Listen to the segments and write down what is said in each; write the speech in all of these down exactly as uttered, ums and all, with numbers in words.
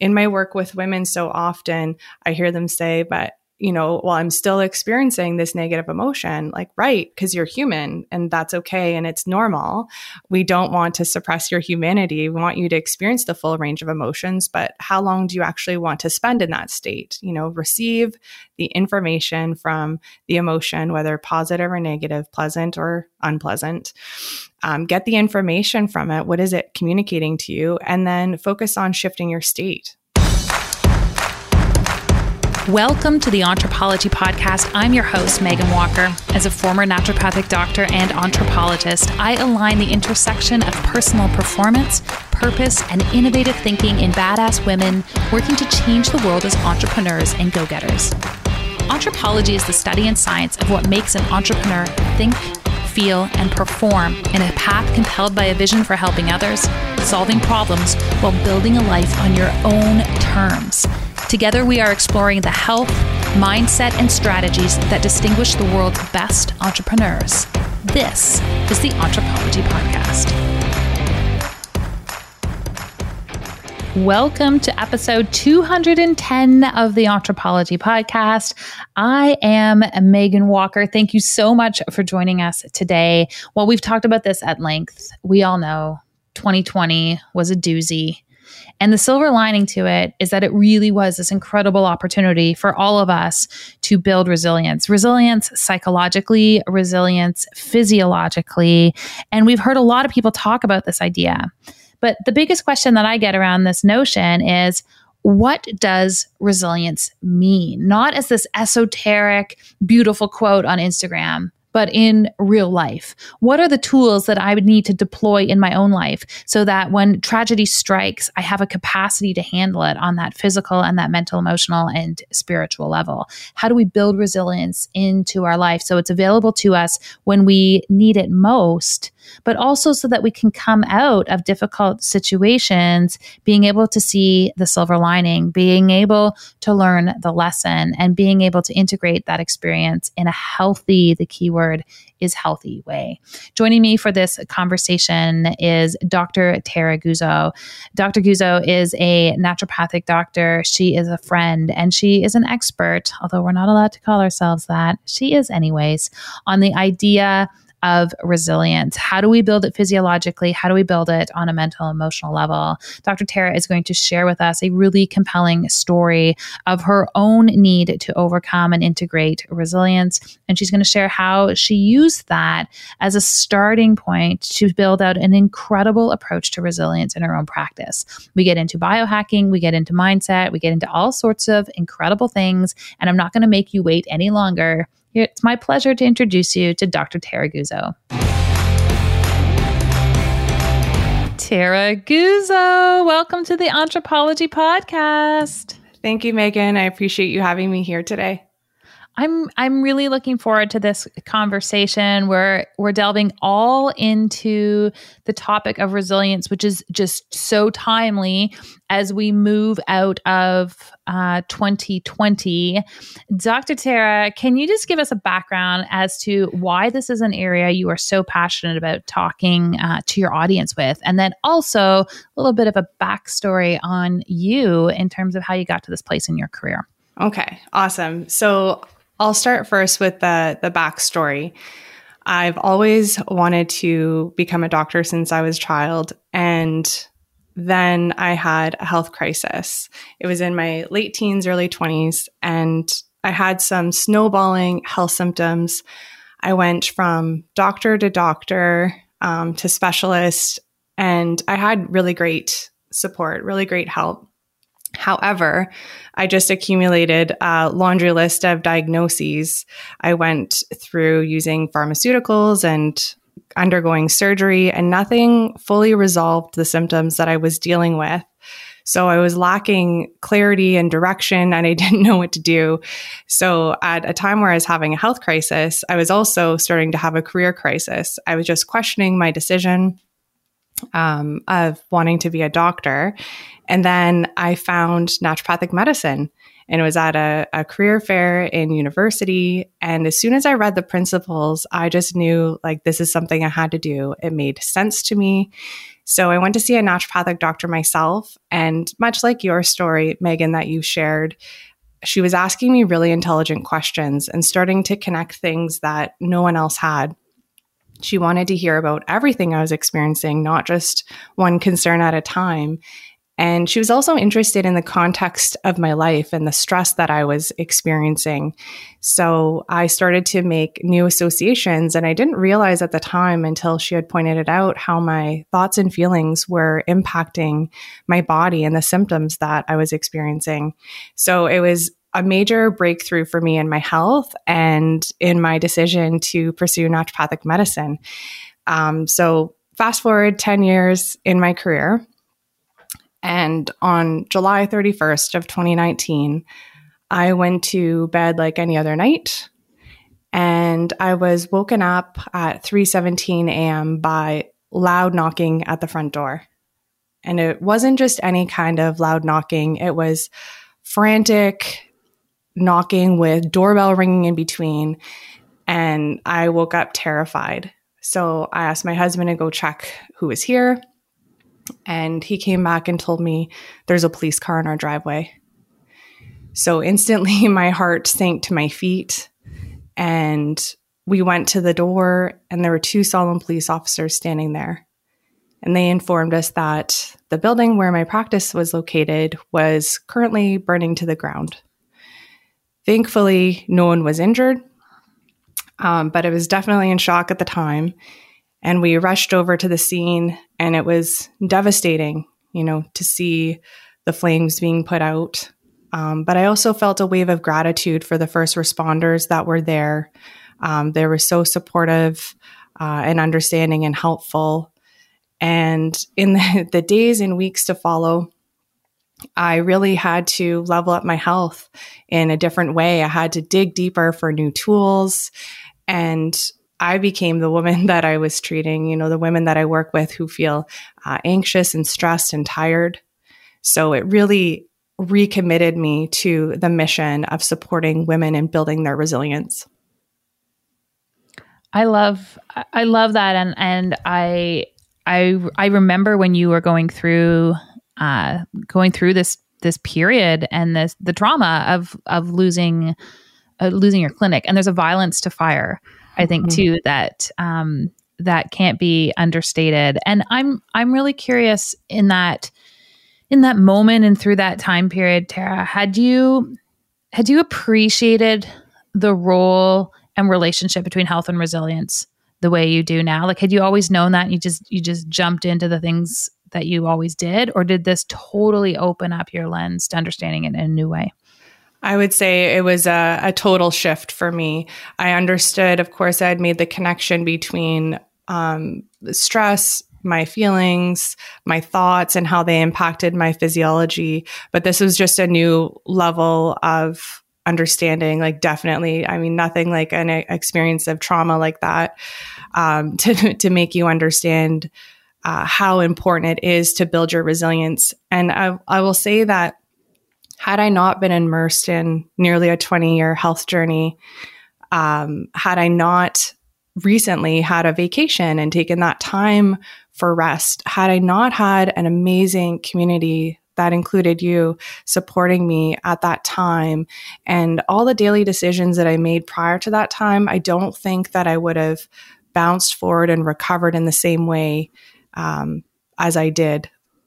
in my work with women, so often I hear them say, but you know, well, I'm still experiencing this negative emotion. Like, right, because you're human and that's okay and it's normal. We don't want to suppress your humanity. We want you to experience the full range of emotions, but how long do you actually want to spend in that state? You know, receive the information from the emotion, whether positive or negative, pleasant or unpleasant. Um, get the information from it. What is it communicating to you? And then focus on shifting your state. Welcome to the Anthropology Podcast. I'm your host, Megan Walker. As a former naturopathic doctor and anthropologist, I align the intersection of personal performance, purpose, and innovative thinking in badass women working to change the world as entrepreneurs and go-getters. Anthropology is the study and science of what makes an entrepreneur think, feel, and perform in a path compelled by a vision for helping others, solving problems, while building a life on your own terms. Together, we are exploring the health, mindset, and strategies that distinguish the world's best entrepreneurs. This is the Anthropology Podcast. Welcome to episode two hundred ten of the Anthropology Podcast. I am Megan Walker. Thank you so much for joining us today. Well, we've talked about this at length. We all know twenty twenty was a doozy. And the silver lining to it is that it really was this incredible opportunity for all of us to build resilience, resilience psychologically, resilience physiologically. And we've heard a lot of people talk about this idea. But the biggest question that I get around this notion is, what does resilience mean? Not as this esoteric, beautiful quote on Instagram, but in real life. What are the tools that I would need to deploy in my own life so that when tragedy strikes, I have a capacity to handle it on that physical and that mental, emotional, and spiritual level? How do we build resilience into our life so it's available to us when we need it most, but also so that we can come out of difficult situations being able to see the silver lining, being able to learn the lesson, and being able to integrate that experience in a healthy, the key word is healthy way. Joining me for this conversation is Doctor Tara Guzzo. Doctor Guzzo is a naturopathic doctor. She is a friend and she is an expert, although we're not allowed to call ourselves that. She is anyways, on the idea of resilience. How do we build it physiologically? How do we build it on a mental, emotional level? Doctor Tara is going to share with us a really compelling story of her own need to overcome and integrate resilience. And she's going to share how she used that as a starting point to build out an incredible approach to resilience in her own practice. We get into biohacking, we get into mindset, we get into all sorts of incredible things. And I'm not going to make you wait any longer. It's my pleasure to introduce you to Doctor Tara Guzzo. Tara Guzzo, welcome to the Anthropology Podcast. Thank you, Megan. I appreciate you having me here today. I'm I'm really looking forward to this conversation where we're delving all into the topic of resilience, which is just so timely as we move out of uh, twenty twenty. Doctor Tara, can you just give us a background as to why this is an area you are so passionate about talking uh, to your audience with? And then also a little bit of a backstory on you in terms of how you got to this place in your career. Okay, awesome. So I'll start first with the the backstory. I've always wanted to become a doctor since I was a child, and then I had a health crisis. It was in my late teens, early twenties, and I had some snowballing health symptoms. I went from doctor to doctor um, to specialist, and I had really great support, really great help. However, I just accumulated a laundry list of diagnoses. I went through using pharmaceuticals and undergoing surgery, and nothing fully resolved the symptoms that I was dealing with. So I was lacking clarity and direction, and I didn't know what to do. So at a time where I was having a health crisis, I was also starting to have a career crisis. I was just questioning my decision um, of wanting to be a doctor. And then I found naturopathic medicine, and it was at a, a career fair in university. And as soon as I read the principles, I just knew like this is something I had to do. It made sense to me. So I went to see a naturopathic doctor myself. And much like your story, Megan, that you shared, she was asking me really intelligent questions and starting to connect things that no one else had. She wanted to hear about everything I was experiencing, not just one concern at a time. And she was also interested in the context of my life and the stress that I was experiencing. So I started to make new associations, and I didn't realize at the time until she had pointed it out how my thoughts and feelings were impacting my body and the symptoms that I was experiencing. So it was a major breakthrough for me in my health and in my decision to pursue naturopathic medicine. Um, so fast forward ten years in my career. And on July thirty-first of twenty nineteen, I went to bed like any other night. And I was woken up at three seventeen a.m. by loud knocking at the front door. And it wasn't just any kind of loud knocking. It was frantic knocking with doorbell ringing in between. And I woke up terrified. So I asked my husband to go check who was here. And he came back and told me there's a police car in our driveway. So instantly my heart sank to my feet, and we went to the door, and there were two solemn police officers standing there. And they informed us that the building where my practice was located was currently burning to the ground. Thankfully, no one was injured, um, but I was definitely in shock at the time. And we rushed over to the scene, and it was devastating, you know, to see the flames being put out. Um, but I also felt a wave of gratitude for the first responders that were there. Um, they were so supportive uh, and understanding and helpful. And in the, the days and weeks to follow, I really had to level up my health in a different way. I had to dig deeper for new tools, and I became the woman that I was treating, you know, the women that I work with who feel uh, anxious and stressed and tired. So it really recommitted me to the mission of supporting women and building their resilience. I love, I love that. And, and I, I, I remember when you were going through, uh, going through this, this period and this, the trauma of, of losing, uh, losing your clinic. And there's a violence to fire, I think, mm-hmm. too, that, um, that can't be understated. And I'm, I'm really curious in that, in that moment and through that time period, Tara, had you, had you appreciated the role and relationship between health and resilience the way you do now? Like, had you always known that and you just, you just jumped into the things that you always did? Or did this totally open up your lens to understanding it in a new way? I would say it was a, a total shift for me. I understood, of course, I had made the connection between um, stress, my feelings, my thoughts, and how they impacted my physiology. But this was just a new level of understanding, like definitely, I mean, nothing like an experience of trauma like that um, to, to make you understand uh, how important it is to build your resilience. And I, I will say that had I not been immersed in nearly a twenty-year health journey, um, had I not recently had a vacation and taken that time for rest, had I not had an amazing community that included you supporting me at that time and all the daily decisions that I made prior to that time, I don't think that I would have bounced forward and recovered in the same way um, as I did.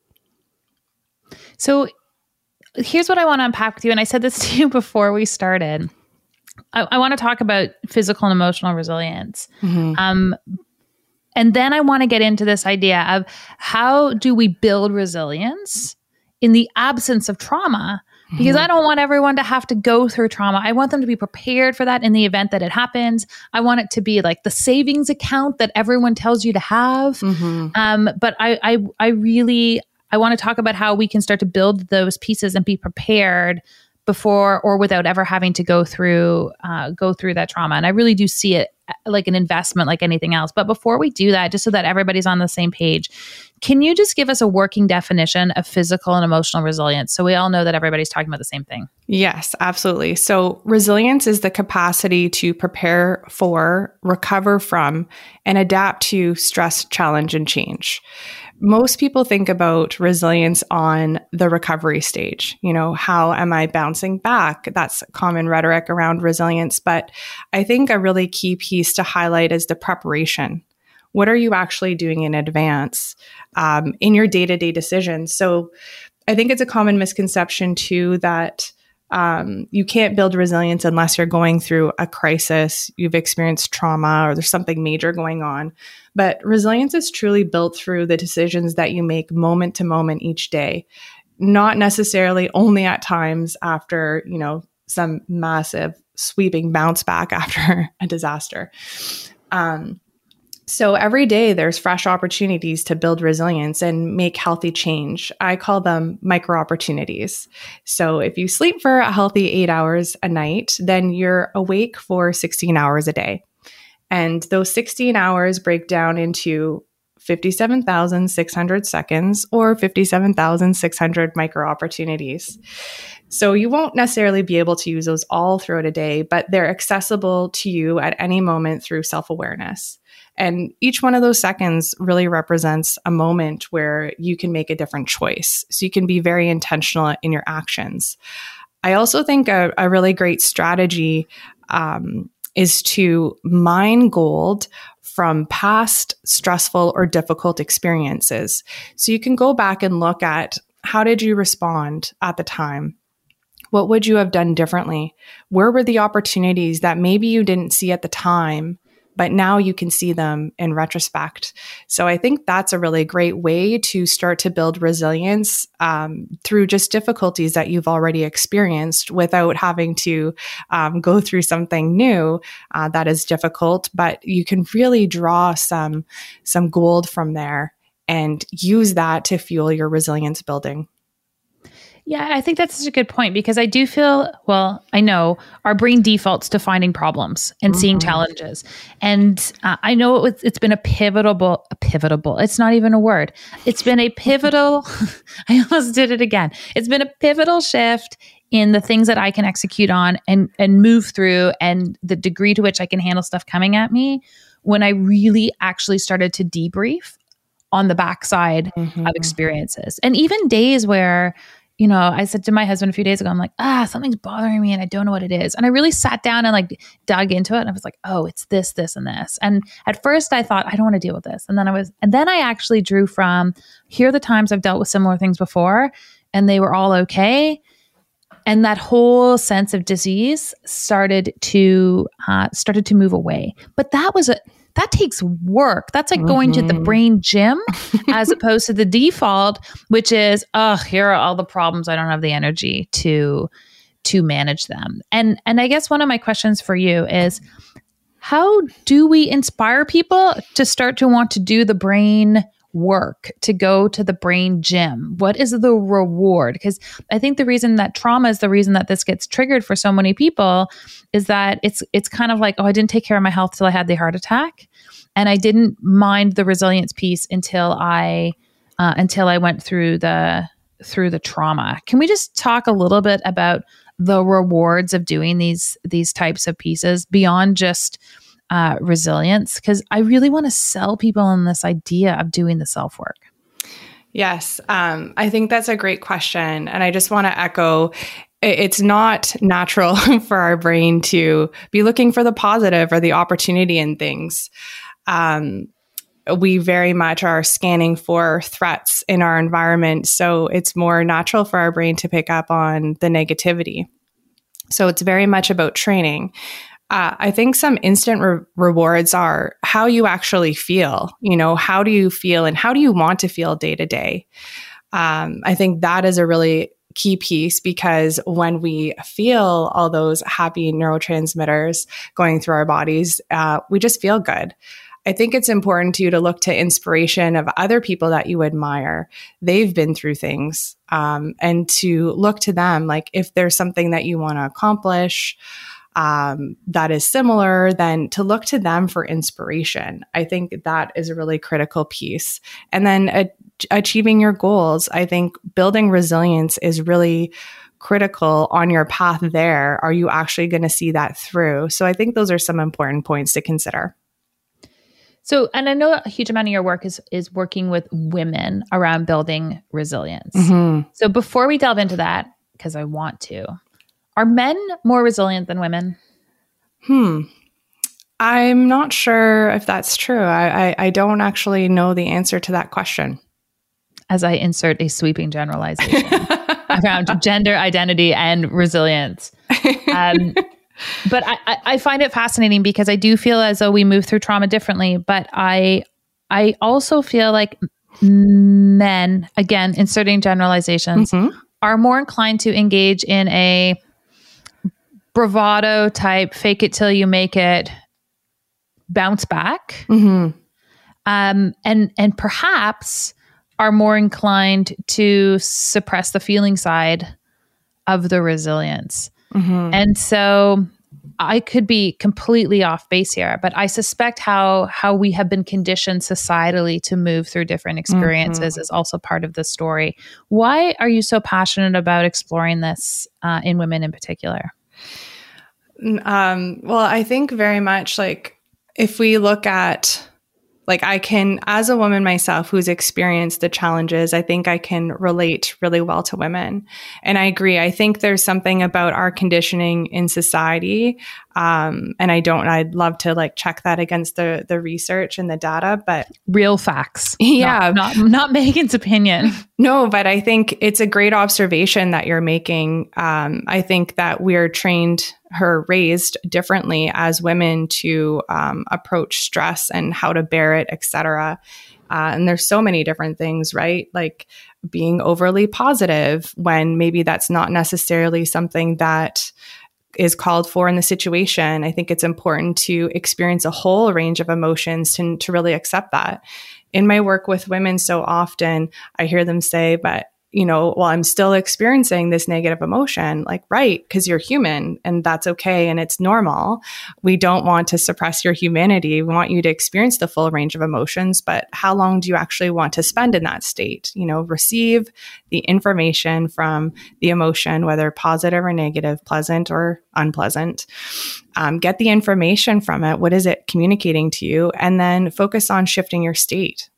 So here's what I want to unpack with you. And I said this to you before we started. I, I want to talk about physical and emotional resilience. Mm-hmm. Um, and then I want to get into this idea of how do we build resilience in the absence of trauma? Because mm-hmm. I don't want everyone to have to go through trauma. I want them to be prepared for that in the event that it happens. I want it to be like the savings account that everyone tells you to have. Mm-hmm. Um, but I, I, I really... I want to talk about how we can start to build those pieces and be prepared before or without ever having to go through uh, go through that trauma. And I really do see it like an investment like anything else. But before we do that, just so that everybody's on the same page, can you just give us a working definition of physical and emotional resilience so we all know that everybody's talking about the same thing? Yes, absolutely. So resilience is the capacity to prepare for, recover from, and adapt to stress, challenge, and change. most people think about resilience on the recovery stage. You know, how am I bouncing back? That's common rhetoric around resilience. But I think a really key piece to highlight is the preparation. What are you actually doing in advance um, in your day-to-day decisions? So I think it's a common misconception too that um, you can't build resilience unless you're going through a crisis, you've experienced trauma, or there's something major going on. But resilience is truly built through the decisions that you make moment to moment each day, not necessarily only at times after, you know, some massive sweeping bounce back after a disaster. Um, So every day there's fresh opportunities to build resilience and make healthy change. I call them micro opportunities. So if you sleep for a healthy eight hours a night, then you're awake for sixteen hours a day. And those sixteen hours break down into fifty-seven thousand six hundred seconds or fifty-seven thousand six hundred micro opportunities. So you won't necessarily be able to use those all throughout a day, but they're accessible to you at any moment through self-awareness. And each one of those seconds really represents a moment where you can make a different choice. So you can be very intentional in your actions. I also think a, a really great strategy um, is to mine gold from past stressful or difficult experiences. So you can go back and look at, how did you respond at the time? What would you have done differently? Where were the opportunities that maybe you didn't see at the time, but now you can see them in retrospect? So I think that's a really great way to start to build resilience um, through just difficulties that you've already experienced without having to um, go through something new uh, that is difficult. But you can really draw some, some gold from there and use that to fuel your resilience building. Yeah, I think that's such a good point, because I do feel, well, I know our brain defaults to finding problems and mm-hmm. seeing challenges. And uh, I know it was, it's been a pivotal, a pivotal, it's not even a word. It's been a pivotal, I almost did it again. It's been a pivotal shift in the things that I can execute on and, and move through, and the degree to which I can handle stuff coming at me, when I really actually started to debrief on the backside mm-hmm. of experiences. And even days where, you know, I said to my husband a few days ago, I'm like, ah, something's bothering me and I don't know what it is. And I really sat down and like dug into it. And I was like, oh, it's this, this, and this. And at first I thought, I don't want to deal with this. And then I was, and then I actually drew from, here are the times I've dealt with similar things before and they were all okay. And that whole sense of disease started to, uh, started to move away. But that was a, that takes work. That's like mm-hmm. going to the brain gym as opposed to the default, which is, oh, here are all the problems. I don't have the energy to, to manage them. And, and I guess one of my questions for you is, how do we inspire people to start to want to do the brain work, to go to the brain gym? What is the reward? Because I think the reason that trauma is the reason that this gets triggered for so many people is that it's it's kind of like, oh, I didn't take care of my health till I had the heart attack, and I didn't mind the resilience piece until I uh, until I went through the through the trauma. Can we just talk a little bit about the rewards of doing these these types of pieces beyond just Uh, resilience? Because I really want to sell people on this idea of doing the self-work. Yes, um, I think that's a great question. And I just want to echo, it's not natural for our brain to be looking for the positive or the opportunity in things. Um, we very much are scanning for threats in our environment. So it's more natural for our brain to pick up on the negativity. So it's very much about training. Uh, I think some instant re- rewards are how you actually feel. You know, how do you feel and how do you want to feel day to day? Um, I think that is a really key piece, because when we feel all those happy neurotransmitters going through our bodies, uh, we just feel good. I think it's important to you to look to inspiration of other people that you admire. They've been through things, um, and to look to them. Like if there's something that you want to accomplish, Um, that is similar, then to look to them for inspiration. I think that is a really critical piece. And then uh, achieving your goals. I think building resilience is really critical on your path there. Are you actually going to see that through? So I think those are some important points to consider. So, and I know a huge amount of your work is is working with women around building resilience. Mm-hmm. So before we delve into that, because I want to, are men more resilient than women? Hmm. I'm not sure if that's true. I, I, I don't actually know the answer to that question. As I insert a sweeping generalization around gender identity and resilience. Um, but I, I, I find it fascinating because I do feel as though we move through trauma differently. But I I also feel like men, again, inserting generalizations, mm-hmm. are more inclined to engage in a bravado type, fake it till you make it, bounce back. Mm-hmm. Um, and and perhaps are more inclined to suppress the feeling side of the resilience. Mm-hmm. And so I could be completely off base here, but I suspect how how we have been conditioned societally to move through different experiences mm-hmm. is also part of the story. Why are you so passionate about exploring this uh, in women in particular? Um, well, I think very much like if we look at Like I can, as a woman myself who's experienced the challenges, I think I can relate really well to women. And I agree. I think there's something about our conditioning in society. Um, and I don't, I'd love to like check that against the the research and the data, but real facts. Yeah. Not, not, not Megan's opinion. No, but I think it's a great observation that you're making. Um, I think that we're trained her raised differently as women to um, approach stress and how to bear it, et cetera. Uh, and there's so many different things, right? Like being overly positive when maybe that's not necessarily something that is called for in the situation. I think it's important to experience a whole range of emotions to, to really accept that. In my work with women, so often I hear them say, but you know, well, I'm still experiencing this negative emotion. Like, right, because you're human and that's okay and it's normal. We don't want to suppress your humanity. We want you to experience the full range of emotions, but how long do you actually want to spend in that state? You know, receive the information from the emotion, whether positive or negative, pleasant or unpleasant. Um, get the information from it. What is it communicating to you? And then focus on shifting your state.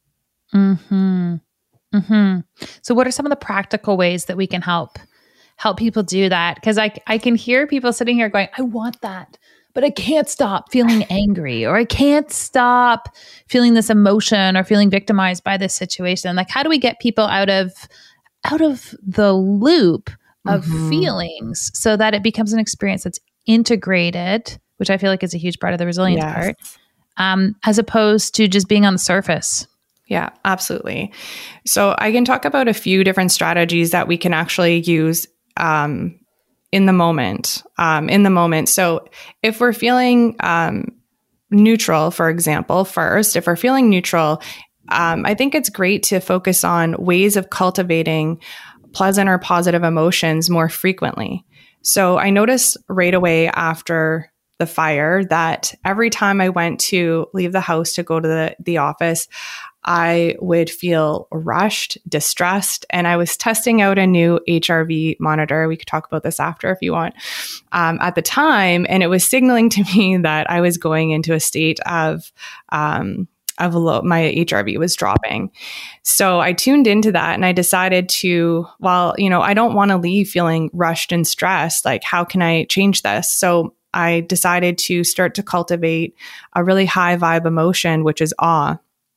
Mm-hmm. Mm-hmm. So what are some of the practical ways that we can help help people do that? Because I, I can hear people sitting here going, I want that, but I can't stop feeling angry, or I can't stop feeling this emotion or feeling victimized by this situation. Like, how do we get people out of out of the loop of mm-hmm. feelings so that it becomes an experience that's integrated, which I feel like is a huge part of the resilience yes. part, um, as opposed to just being on the surface? Yeah, absolutely. So I can talk about a few different strategies that we can actually use um, in the moment. Um, in the moment. So if we're feeling um, neutral, for example, first, if we're feeling neutral, um, I think it's great to focus on ways of cultivating pleasant or positive emotions more frequently. So I noticed right away after the fire that every time I went to leave the house to go to the, the office, I would feel rushed, distressed, and I was testing out a new H R V monitor. We could talk about this after if you want. Um, at the time, and it was signaling to me that I was going into a state of um, of low, my H R V was dropping. So I tuned into that, and I decided to, well, you know, I don't want to leave feeling rushed and stressed. Like, how can I change this? So I decided to start to cultivate a really high vibe emotion, which is awe.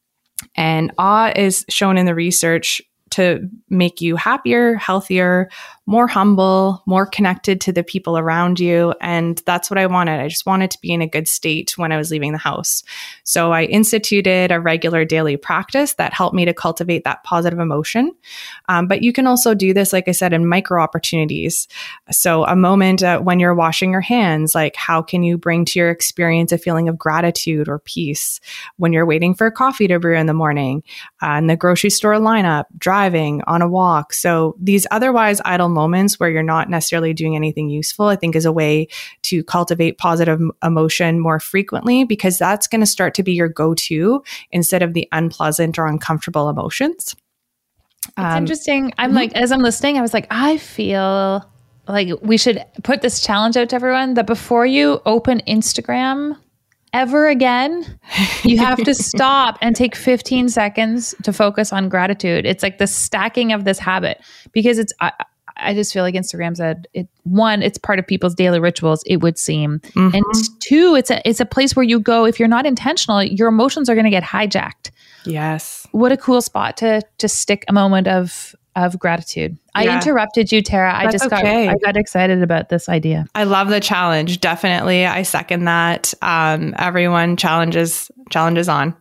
And awe is shown in the research to make you happier, healthier, more humble, more connected to the people around you. And that's what I wanted. I just wanted to be in a good state when I was leaving the house. So I instituted a regular daily practice that helped me to cultivate that positive emotion. Um, but you can also do this, like I said, in micro opportunities. So a moment uh, when you're washing your hands, like how can you bring to your experience a feeling of gratitude or peace? When you're waiting for coffee to brew in the morning, uh, in the grocery store lineup, driving, on a walk. So these otherwise idle moments where you're not necessarily doing anything useful, I think is a way to cultivate positive emotion more frequently, because that's going to start to be your go-to instead of the unpleasant or uncomfortable emotions. It's um, interesting. I'm mm-hmm. like, as I'm listening, I was like, I feel like we should put this challenge out to everyone that before you open Instagram, ever again, you have to stop and take fifteen seconds to focus on gratitude. It's like the stacking of this habit, because it's, I, I just feel like Instagram said it, one, it's part of people's daily rituals, it would seem. Mm-hmm. And two, it's a, it's a place where you go, if you're not intentional, your emotions are going to get hijacked. Yes. What a cool spot to, to stick a moment of, of gratitude. Yeah. I interrupted you, Tara. I That's just okay. got, I got excited about this idea. I love the challenge. Definitely. I second that. Um, everyone challenges, challenges on.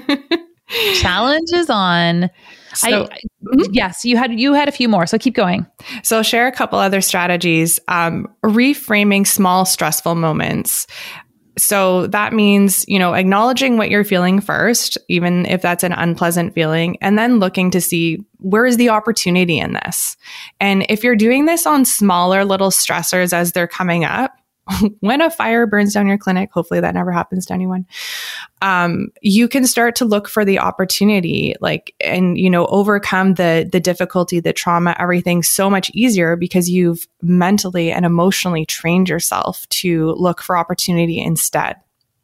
Challenges on. So, I, mm-hmm. Yes, you had you had a few more, so keep going. So I'll share a couple other strategies. Um, reframing small stressful moments. So that means, you know, acknowledging what you're feeling first, even if that's an unpleasant feeling, and then looking to see where is the opportunity in this. And if you're doing this on smaller little stressors as they're coming up, when a fire burns down your clinic, hopefully that never happens to anyone, um, you can start to look for the opportunity, like, and, you know, overcome the the difficulty, the trauma, everything so much easier because you've mentally and emotionally trained yourself to look for opportunity instead.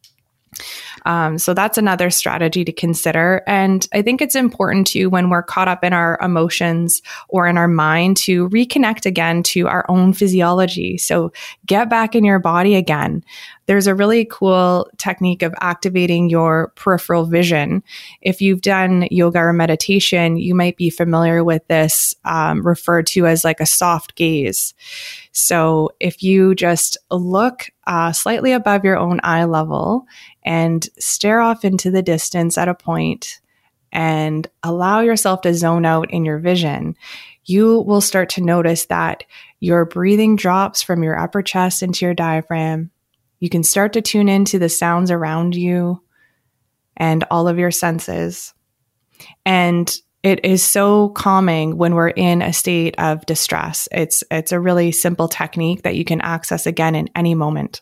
Um, so that's another strategy to consider. And I think it's important too, when we're caught up in our emotions or in our mind, to reconnect again to our own physiology. So get back in your body again. There's a really cool technique of activating your peripheral vision. If you've done yoga or meditation, you might be familiar with this, um, referred to as like a soft gaze. So if you just look uh, slightly above your own eye level and stare off into the distance at a point and allow yourself to zone out in your vision, you will start to notice that your breathing drops from your upper chest into your diaphragm. You can start to tune into the sounds around you and all of your senses. And it is so calming when we're in a state of distress. It's it's a really simple technique that you can access again in any moment.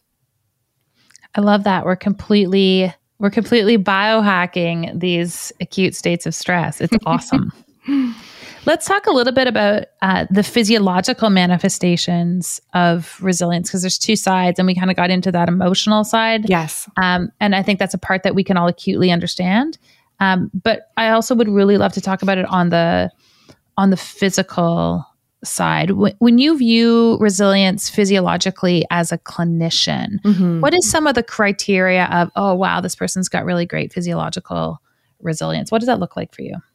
I love that. We're completely we're completely biohacking these acute states of stress. It's awesome. Let's talk a little bit about uh, the physiological manifestations of resilience, because there's two sides, and we kind of got into that emotional side. Yes. Um, and I think that's a part that we can all acutely understand. Um, but I also would really love to talk about it on the on the physical side. When, when you view resilience physiologically as a clinician, mm-hmm. what is some of the criteria of, oh, wow, this person's got really great physiological resilience? What does that look like for you?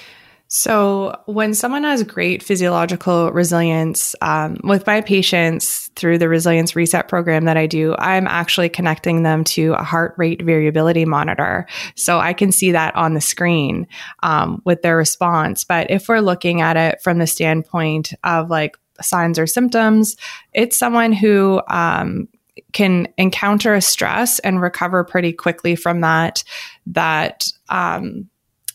So when someone has great physiological resilience, um, with my patients through the Resilience Reset program that I do, I'm actually connecting them to a heart rate variability monitor. So I can see that on the screen um, with their response. But if we're looking at it from the standpoint of like signs or symptoms, it's someone who um, can encounter a stress and recover pretty quickly from that, that um,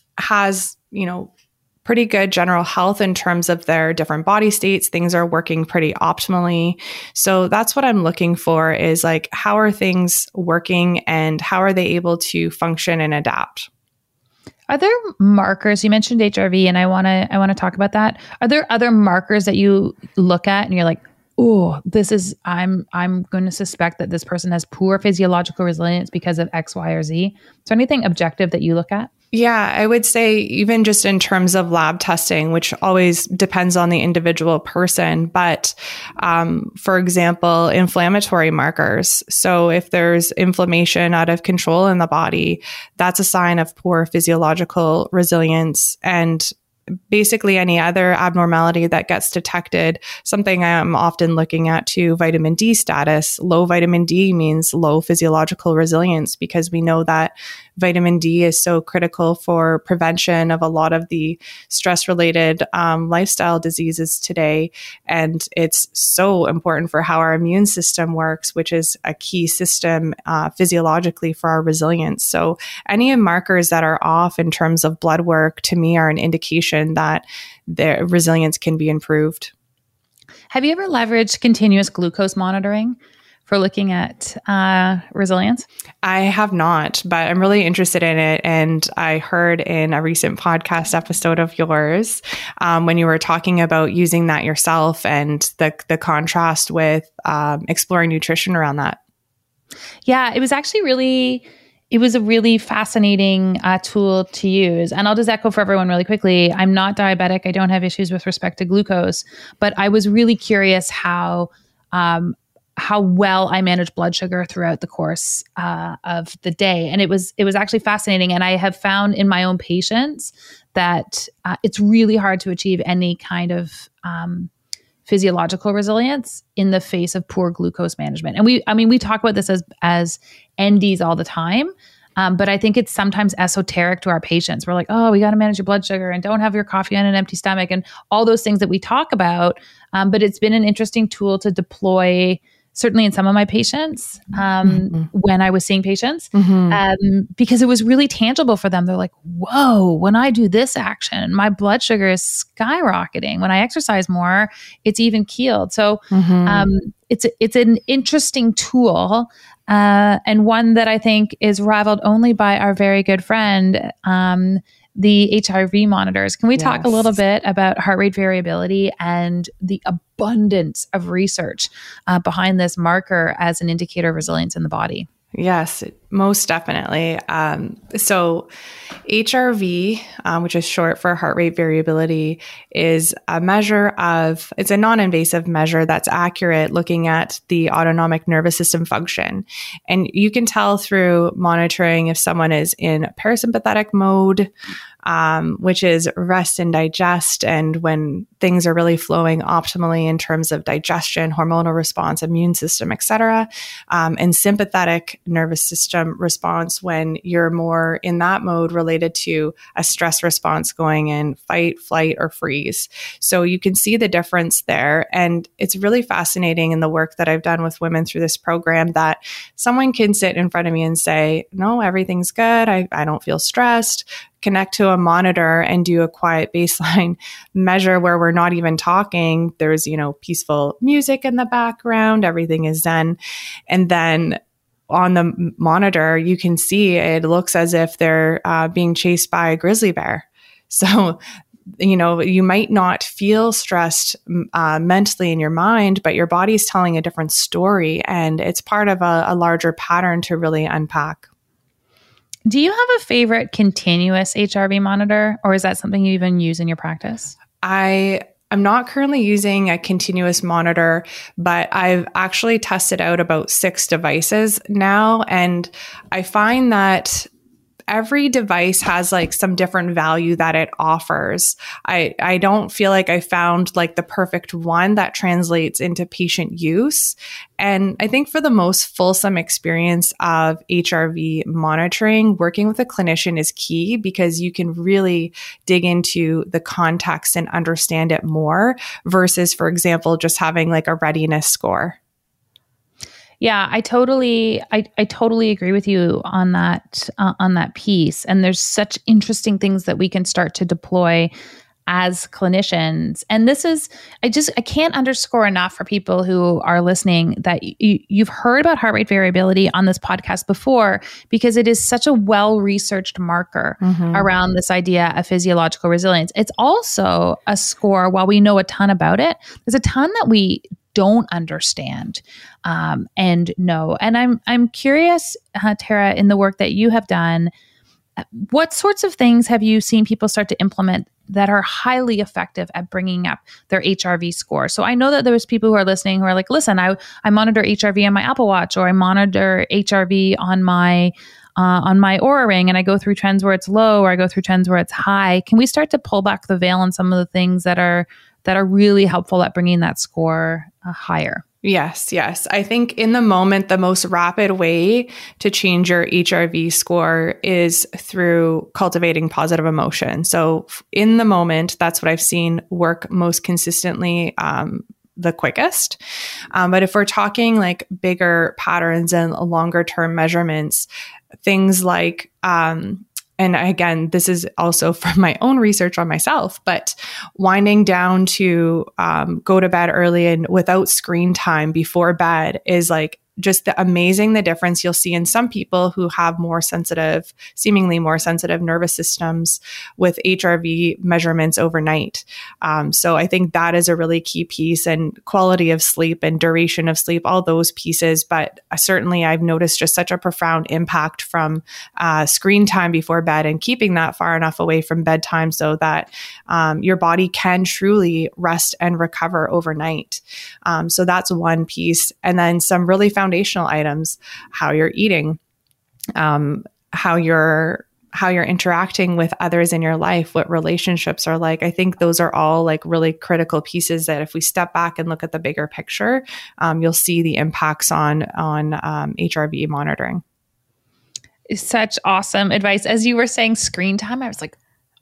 has, you know, pretty good general health in terms of their different body states. Things are working pretty optimally. So that's what I'm looking for, is like, how are things working and how are they able to function and adapt? Are there markers? You mentioned H R V, and I want to I want to talk about that. Are there other markers that you look at and you're like, oh, this is, I'm I'm going to suspect that this person has poor physiological resilience because of X, Y, or Z? Is there anything objective that you look at? Yeah, I would say even just in terms of lab testing, which always depends on the individual person. But um, for example, inflammatory markers. So if there's inflammation out of control in the body, that's a sign of poor physiological resilience. And basically any other abnormality that gets detected, something I'm often looking at too, vitamin D status. Low vitamin D means low physiological resilience, because we know that vitamin D is so critical for prevention of a lot of the stress-related um, lifestyle diseases today. And it's so important for how our immune system works, which is a key system uh, physiologically for our resilience. So any markers that are off in terms of blood work, to me, are an indication that their resilience can be improved. Have you ever leveraged continuous glucose monitoring for looking at uh, resilience? I have not, but I'm really interested in it. And I heard in a recent podcast episode of yours, um, when you were talking about using that yourself and the the contrast with um, exploring nutrition around that. Yeah, it was actually really, it was a really fascinating uh, tool to use. And I'll just echo for everyone really quickly. I'm not diabetic. I don't have issues with respect to glucose, but I was really curious how, um, how well I manage blood sugar throughout the course uh, of the day. And it was, it was actually fascinating. And I have found in my own patients that uh, it's really hard to achieve any kind of um, physiological resilience in the face of poor glucose management. And we, I mean, we talk about this as, as N Ds all the time. Um, but I think it's sometimes esoteric to our patients. We're like, oh, we got to manage your blood sugar and don't have your coffee on an empty stomach and all those things that we talk about. Um, but it's been an interesting tool to deploy, certainly in some of my patients, um, mm-hmm. when I was seeing patients, mm-hmm. um, because it was really tangible for them. They're like, whoa, when I do this action, my blood sugar is skyrocketing. When I exercise more, it's even keeled. So mm-hmm. um, it's, it's an interesting tool, uh, and one that I think is rivaled only by our very good friend, um, the H R V monitors. Can we yes. talk a little bit about heart rate variability and the abundance of research uh, behind this marker as an indicator of resilience in the body? Yes, most definitely. Um, so H R V, um, which is short for heart rate variability, is a measure of, it's a non-invasive measure that's accurate looking at the autonomic nervous system function. And you can tell through monitoring if someone is in parasympathetic mode, um, which is rest and digest. And when things are really flowing optimally in terms of digestion, hormonal response, immune system, et cetera, um, and sympathetic nervous system response when you're more in that mode related to a stress response going in fight, flight, or freeze. So you can see the difference there. And it's really fascinating in the work that I've done with women through this program that someone can sit in front of me and say, no, everything's good. I, I don't feel stressed. Connect to a monitor and do a quiet baseline measure where we're not even talking. There's, you know, peaceful music in the background. Everything is zen. And then on the monitor, you can see it looks as if they're uh, being chased by a grizzly bear. So, you know, you might not feel stressed uh, mentally in your mind, but your body's telling a different story. And it's part of a, a larger pattern to really unpack. Do you have a favorite continuous H R V monitor, or is that something you even use in your practice? I am not currently using a continuous monitor, but I've actually tested out about six devices now. And I find that every device has like some different value that it offers. I, I don't feel like I found like the perfect one that translates into patient use. And I think for the most fulsome experience of H R V monitoring, working with a clinician is key because you can really dig into the context and understand it more versus, for example, just having like a readiness score. Yeah, I totally, I, I totally agree with you on that, uh, on that piece. And there's such interesting things that we can start to deploy as clinicians. And this is, I just, I can't underscore enough for people who are listening that you, you've heard about heart rate variability on this podcast before, because it is such a well-researched marker mm-hmm. around this idea of physiological resilience. It's also a score, while we know a ton about it, there's a ton that we don't understand um, and know. And I'm I'm curious, uh, Tara, in the work that you have done, what sorts of things have you seen people start to implement that are highly effective at bringing up their H R V score? So I know that there's people who are listening who are like, listen, I, I monitor H R V on my Apple Watch, or I monitor H R V on my Uh, on my Oura Ring, and I go through trends where it's low, or I go through trends where it's high. Can we start to pull back the veil on some of the things that are that are really helpful at bringing that score uh, higher? Yes, yes. I think in the moment, the most rapid way to change your H R V score is through cultivating positive emotion. So in the moment, that's what I've seen work most consistently, um, the quickest. Um, but if we're talking like bigger patterns and longer term measurements, things like, um, and again, this is also from my own research on myself, but winding down to um, go to bed early and without screen time before bed is like just the amazing the difference you'll see in some people who have more sensitive, seemingly more sensitive nervous systems with H R V measurements overnight. Um, so I think that is a really key piece, and quality of sleep and duration of sleep, all those pieces. But certainly I've noticed just such a profound impact from uh, screen time before bed and keeping that far enough away from bedtime so that um, your body can truly rest and recover overnight. Um, so that's one piece. And then some really foundational items, how you're eating, um, how you're how you're interacting with others in your life, what relationships are like. I think those are all like really critical pieces that if we step back and look at the bigger picture, um, you'll see the impacts on, on um, H R V monitoring. Such awesome advice. As you were saying screen time, I was like,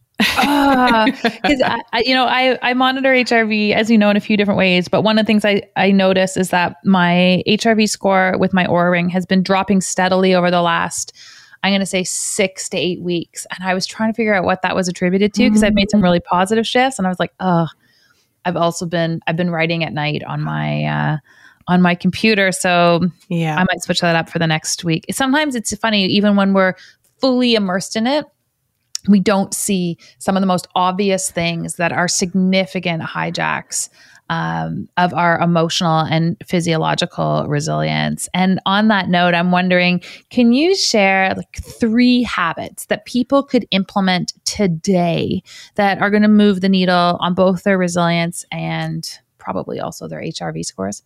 ah, because I, I, you know, I, I monitor H R V, as you know, in a few different ways. But one of the things I, I notice is that my H R V score with my Oura Ring has been dropping steadily over the last, I'm going to say six to eight weeks. And I was trying to figure out what that was attributed to, because mm-hmm. I've made some really positive shifts. And I was like, oh, I've also been, I've been writing at night on my, uh, on my computer. So yeah, I might switch that up for the next week. Sometimes it's funny, even when we're fully immersed in it, we don't see some of the most obvious things that are significant hijacks um, of our emotional and physiological resilience. And on that note, I'm wondering, can you share like three habits that people could implement today that are going to move the needle on both their resilience and probably also their H R V scores?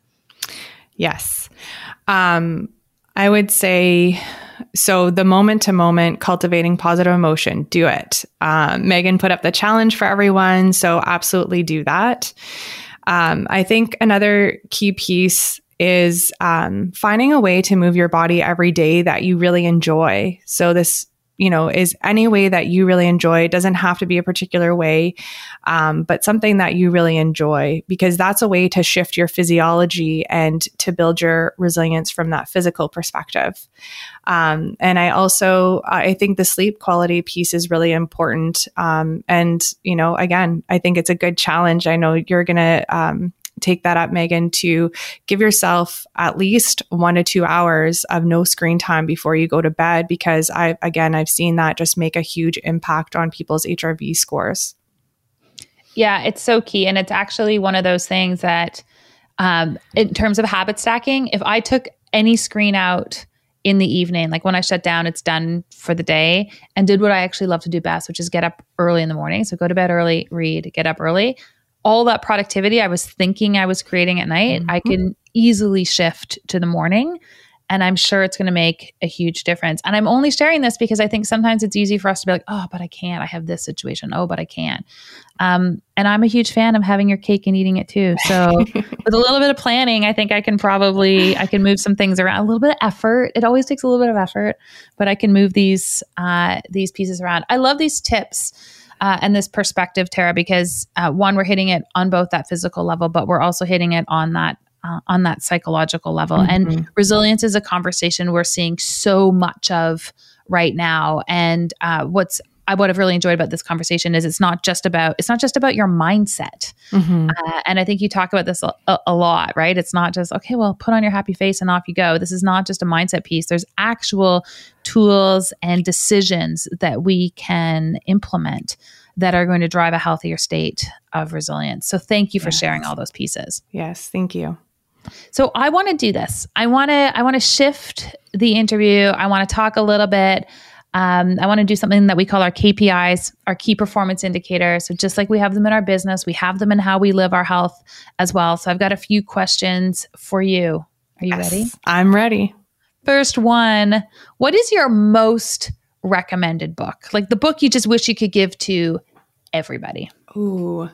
Yes. Um, I would say, so the moment to moment cultivating positive emotion, do it. Um, Megan put up the challenge for everyone. So absolutely do that. Um, I think another key piece is um, finding a way to move your body every day that you really enjoy. So this, you know, is any way that you really enjoy. It doesn't have to be a particular way, um, but something that you really enjoy, because that's a way to shift your physiology and to build your resilience from that physical perspective. Um, and I also, I think the sleep quality piece is really important. Um, and, you know, again, I think it's a good challenge. I know you're going to, um, take that up, Megan, to give yourself at least one to two hours of no screen time before you go to bed, because I, again, I've seen that just make a huge impact on people's H R V scores. Yeah, it's so key. And it's actually one of those things that, um, in terms of habit stacking, if I took any screen out in the evening, like when I shut down, it's done for the day, and did what I actually love to do best, which is get up early in the morning. So go to bed early, read, get up early. All that productivity I was thinking I was creating at night, mm-hmm. I can easily shift to the morning. And I'm sure it's going to make a huge difference. And I'm only sharing this because I think sometimes it's easy for us to be like, oh, but I can't. I have this situation. Oh, but I can't. Um, and I'm a huge fan of having your cake and eating it too. So with a little bit of planning, I think I can probably, I can move some things around. A little bit of effort. It always takes a little bit of effort, but I can move these, uh, these pieces around. I love these tips. Uh, and this perspective, Tara, because uh, one, we're hitting it on both that physical level, but we're also hitting it on that uh, on that psychological level. Mm-hmm. And resilience is a conversation we're seeing so much of right now. And uh, what's I, what I've really enjoyed about this conversation is it's not just about it's not just about your mindset. Mm-hmm. Uh, and I think you talk about this a, a, a lot, right? It's not just, okay, well, put on your happy face and off you go. This is not just a mindset piece. There's actual tools and decisions that we can implement that are going to drive a healthier state of resilience. So thank you for yes. sharing all those pieces. Yes, thank you. So I want to do this. I want to I want to shift the interview. I want to talk a little bit. Um, I want to do something that we call our K P Is, our key performance indicators. So just like we have them in our business, we have them in how we live our health as well. So I've got a few questions for you. Are you yes, ready? I'm ready. First one, what is your most recommended book? Like the book you just wish you could give to everybody? Ooh.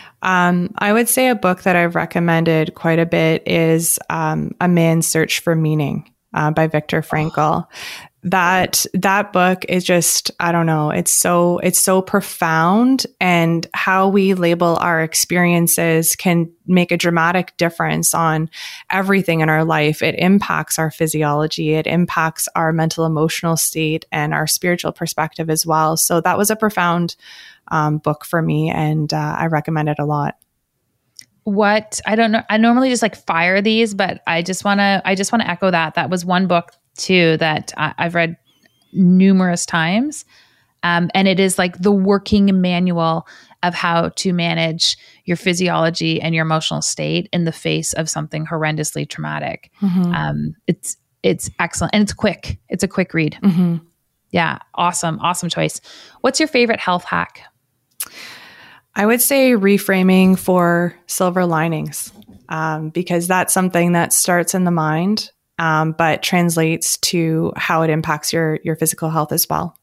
Um, I would say a book that I've recommended quite a bit is um, A Man's Search for Meaning uh, by Viktor Frankl. Oh. That that book is just, I don't know, it's so it's so profound, and how we label our experiences can make a dramatic difference on everything in our life. It impacts our physiology, it impacts our mental emotional state and our spiritual perspective as well. So that was a profound um, book for me, and uh, I recommend it a lot. what, I don't know, I normally just like fire these, but I just want to, I just want to echo that. That was one book too that I, I've read numerous times. Um, and it is like the working manual of how to manage your physiology and your emotional state in the face of something horrendously traumatic. Mm-hmm. Um, it's, it's excellent. And it's quick. It's a quick read. Mm-hmm. Yeah. Awesome. Awesome choice. What's your favorite health hack? I would say reframing for silver linings, um, because that's something that starts in the mind, um, but translates to how it impacts your, your physical health as well.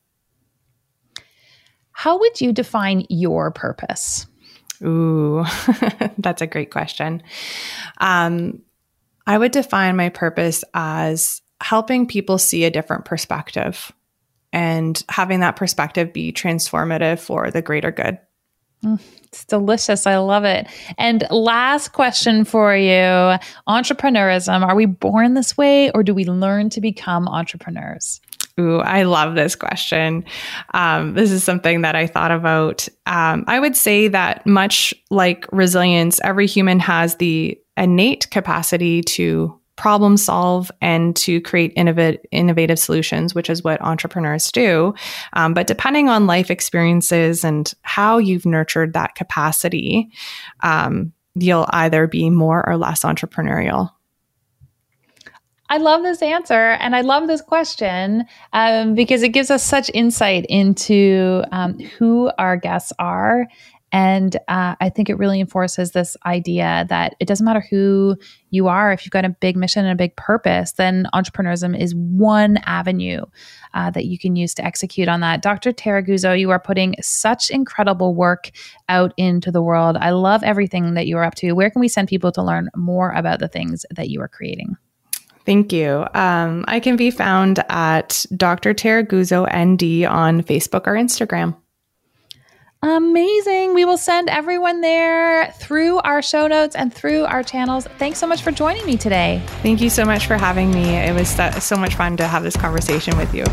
How would you define your purpose? Ooh, that's a great question. Um, I would define my purpose as helping people see a different perspective and having that perspective be transformative for the greater good. Mm, it's delicious. I love it. And last question for you, entrepreneurism. Are we born this way or do we learn to become entrepreneurs? Ooh, I love this question. Um, this is something that I thought about. Um, I would say that much like resilience, every human has the innate capacity to problem solve and to create innovative, innovative solutions, which is what entrepreneurs do. Um, but depending on life experiences and how you've nurtured that capacity, um, you'll either be more or less entrepreneurial. I love this answer and I love this question um, because it gives us such insight into um, who our guests are. And uh, I think it really enforces this idea that it doesn't matter who you are. If you've got a big mission and a big purpose, then entrepreneurism is one avenue uh, that you can use to execute on that. Doctor Tara Guzzo, you are putting such incredible work out into the world. I love everything that you are up to. Where can we send people to learn more about the things that you are creating? Thank you. Um, I can be found at Doctor Tara Guzzo N D on Facebook or Instagram. Amazing. We will send everyone there through our show notes and through our channels. Thanks so much for joining me today. Thank you so much for having me. It was so much fun to have this conversation with you.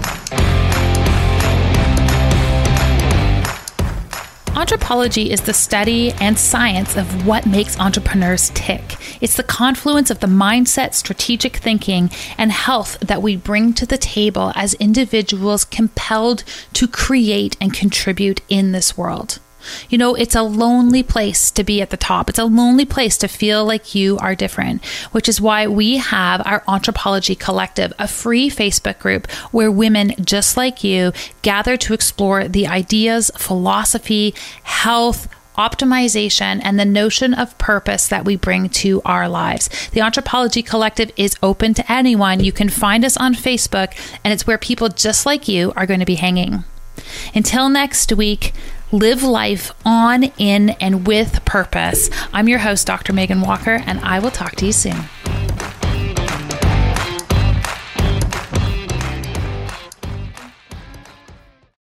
Anthropology is the study and science of what makes entrepreneurs tick. It's the confluence of the mindset, strategic thinking, and health that we bring to the table as individuals compelled to create and contribute in this world. You know, it's a lonely place to be at the top. It's a lonely place to feel like you are different, which is why we have our Anthropology Collective, a free Facebook group where women just like you gather to explore the ideas, philosophy, health, optimization, and the notion of purpose that we bring to our lives. The Anthropology Collective is open to anyone. You can find us on Facebook, and it's where people just like you are going to be hanging. Until next week, live life on, in, and with purpose. I'm your host, Doctor Megan Walker, and I will talk to you soon.